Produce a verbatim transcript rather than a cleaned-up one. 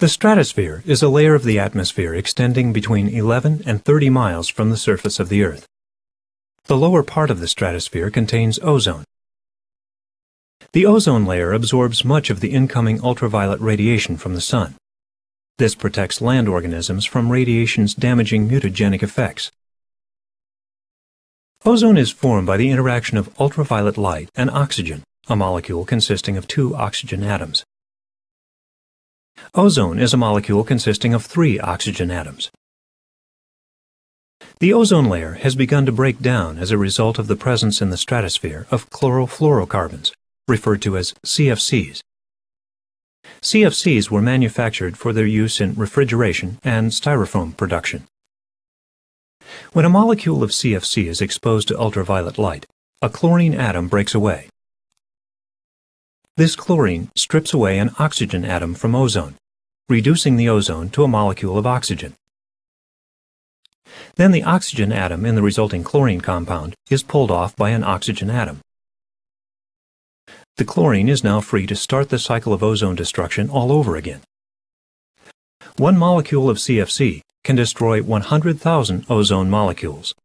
The stratosphere is a layer of the atmosphere extending between eleven and thirty miles from the surface of the Earth. The lower part of the stratosphere contains ozone. The ozone layer absorbs much of the incoming ultraviolet radiation from the Sun. This protects land organisms from radiation's damaging mutagenic effects. Ozone is formed by the interaction of ultraviolet light and oxygen, a molecule consisting of two oxygen atoms. Ozone is a molecule consisting of three oxygen atoms. The ozone layer has begun to break down as a result of the presence in the stratosphere of chlorofluorocarbons, referred to as C F Cs. C F Cs were manufactured for their use in refrigeration and styrofoam production. When a molecule of C F C is exposed to ultraviolet light, a chlorine atom breaks away. This chlorine strips away an oxygen atom from ozone, reducing the ozone to a molecule of oxygen. Then the oxygen atom in the resulting chlorine compound is pulled off by an oxygen atom. The chlorine is now free to start the cycle of ozone destruction all over again. One molecule of C F C can destroy one hundred thousand ozone molecules.